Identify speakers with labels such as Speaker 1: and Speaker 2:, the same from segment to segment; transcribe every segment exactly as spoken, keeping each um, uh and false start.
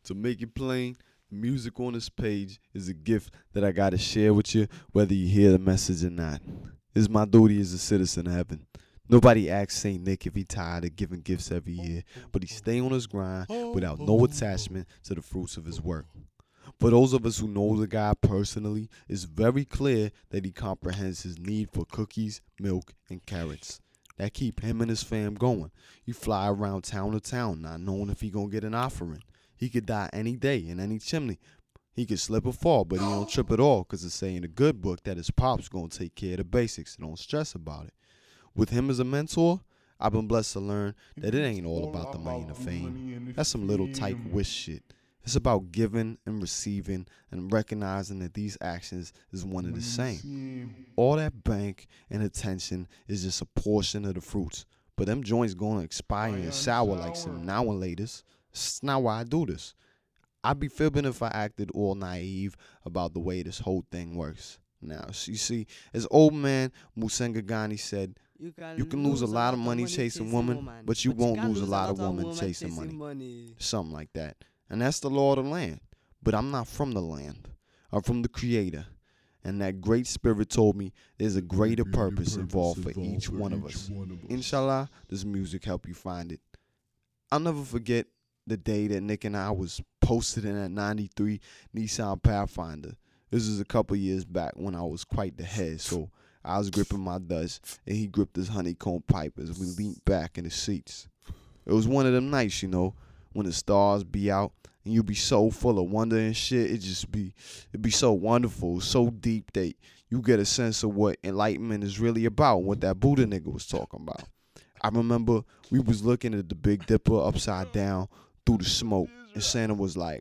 Speaker 1: To make it plain, the music on this page is a gift that I gotta share with you, whether you hear the message or not. It's my duty as a citizen of heaven. Nobody asks Saint Nick if he tired of giving gifts every year, but he stay on his grind without no attachment to the fruits of his work. For those of us who know the guy personally, it's very clear that he comprehends his need for cookies, milk, and carrots. That keep him and his fam going. He fly around town to town not knowing if he gonna get an offering. He could die any day in any chimney. He could slip or fall, but he don't trip at all because it say in the good book that his pops gonna take care of the basics. Don't stress about it. With him as a mentor, I've been blessed to learn that it ain't all about the money and the fame. That's some little type wish shit. It's about giving and receiving and recognizing that these actions is one and the same. All that bank and attention is just a portion of the fruits. But them joints gonna expire and sour like some now and laters. That's not why I do this. I'd be fibbing if I acted all naive about the way this whole thing works. Now, you see, as old man Musenga Gandhi said, you can, you can lose a lot of money chasing women, woman, but you but won't you lose a lot of women chasing, chasing money. money. Something like that. And that's the law of the land. But I'm not from the land. I'm from the Creator. And that great spirit told me there's a greater purpose involved for each one of us. Inshallah, this music help you find it. I'll never forget the day that Nick and I was posted in that ninety-three Nissan Pathfinder. This is a couple years back when I was quite the head, so I was gripping my dust, and he gripped his honeycomb pipe as we leaned back in the seats. It was one of them nights, you know, when the stars be out, and you be so full of wonder and shit. It just be, it be so wonderful, so deep that you get a sense of what enlightenment is really about, what that Buddha nigga was talking about. I remember we was looking at the Big Dipper upside down through the smoke, and Santa was like,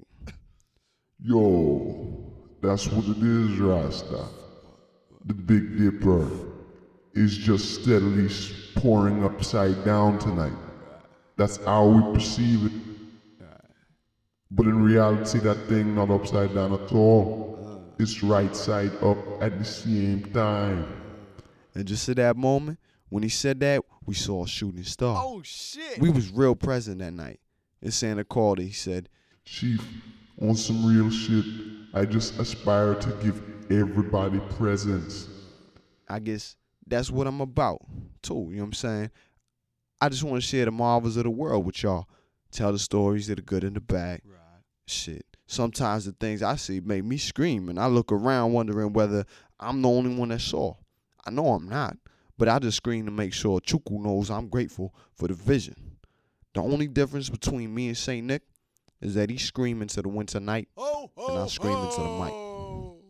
Speaker 2: "Yo, that's what it is, Rasta. The Big Dipper is just steadily pouring upside down tonight. That's how we perceive it. But in reality, that thing not upside down at all. It's right side up at the same time."
Speaker 1: And just at that moment, when he said that, we saw a shooting star.
Speaker 3: Oh, shit.
Speaker 1: We was real present that night. And Santa called and he said,
Speaker 2: "Chief, on some real shit, I just aspire to give everybody presents."
Speaker 1: I guess that's what I'm about, too, you know what I'm saying? I just want to share the marvels of the world with y'all. Tell the stories of the good and the bad.
Speaker 3: Right.
Speaker 1: Shit. Sometimes the things I see make me scream, and I look around wondering whether I'm the only one that saw. I know I'm not, but I just scream to make sure Chuku knows I'm grateful for the vision. The only difference between me and Saint Nick is that he's screaming to the winter night,
Speaker 3: oh, oh,
Speaker 1: and I'm screaming
Speaker 3: oh.
Speaker 1: to the mic.